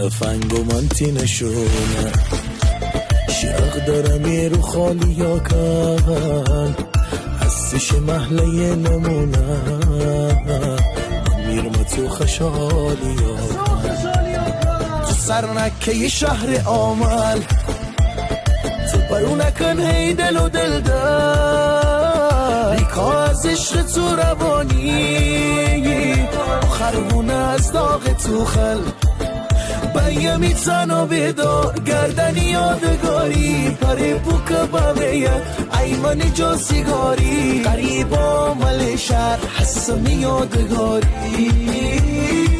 تفنگ و منتی نشونه شرق دارم رو خالی ها کن هستش محله نمونه میرم تو خشالی ها تو سرنکه شهر آمل تو برو نکن هی دل و دل در ریکا از عشق تو روانی خربونه از داغ تو خل بیمی تنها بیدار گردنی یادگاری پره بوکه باویه ایمانی جو سیگاری قریبا مل شهر حسمی یادگاری